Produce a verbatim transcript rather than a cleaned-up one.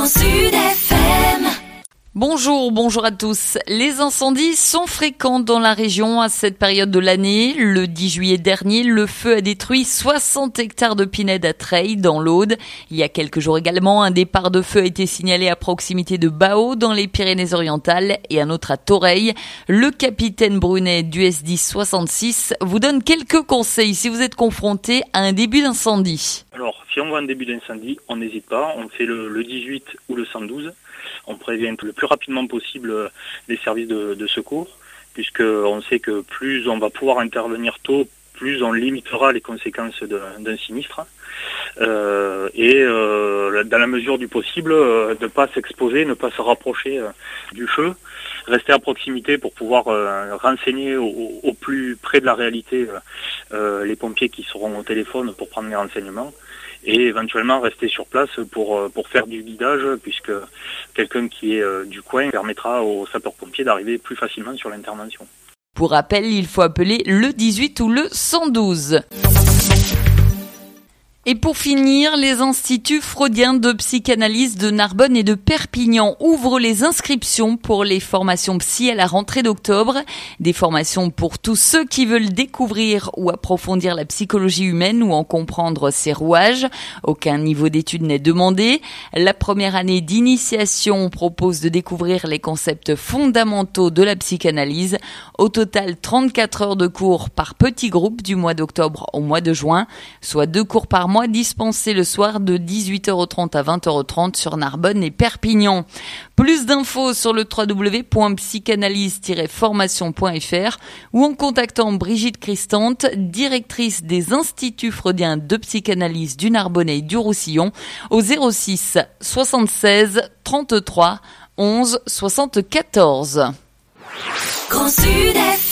Grand Sud F M. Bonjour, bonjour à tous. Les incendies sont fréquents dans la région à cette période de l'année. Le dix juillet dernier, le feu a détruit soixante hectares de pinèdes à Treilles, dans l'Aude. Il y a quelques jours également, un départ de feu a été signalé à proximité de Bao, dans les Pyrénées-Orientales, et un autre à Toreil. Le capitaine Brunet du S dix soixante-six vous donne quelques conseils si vous êtes confronté à un début d'incendie. Alors, si on voit un début d'incendie, on n'hésite pas, on fait le, le dix-huit ou le cent douze. On prévient le plus rapidement possible les services de, de secours, puisqu'on sait que plus on va pouvoir intervenir tôt, plus on limitera les conséquences de, d'un sinistre. Euh, et euh, dans la mesure du possible, euh, ne pas s'exposer, ne pas se rapprocher euh, du feu, rester à proximité pour pouvoir euh, renseigner au, au plus près de la réalité euh, les pompiers qui seront au téléphone pour prendre les renseignements, et éventuellement rester sur place pour, pour faire du guidage, puisque quelqu'un qui est euh, du coin permettra aux sapeurs-pompiers d'arriver plus facilement sur l'intervention. Pour rappel, il faut appeler le dix-huit ou le cent douze. Et pour finir, les instituts freudiens de psychanalyse de Narbonne et de Perpignan ouvrent les inscriptions pour les formations psy à la rentrée d'octobre. Des formations pour tous ceux qui veulent découvrir ou approfondir la psychologie humaine ou en comprendre ses rouages. Aucun niveau d'études n'est demandé. La première année d'initiation propose de découvrir les concepts fondamentaux de la psychanalyse. Au total, trente-quatre heures de cours par petit groupe du mois d'octobre au mois de juin, soit deux cours par mois dispensé le soir de dix-huit heures trente à vingt heures trente sur Narbonne et Perpignan. Plus d'infos sur le w w w point psychanalyse tiret formation point f r ou en contactant Brigitte Christante, directrice des instituts freudiens de psychanalyse du Narbonnais et du Roussillon, au zéro six soixante-seize trente-trois onze soixante-quatorze. Grand Sud F M.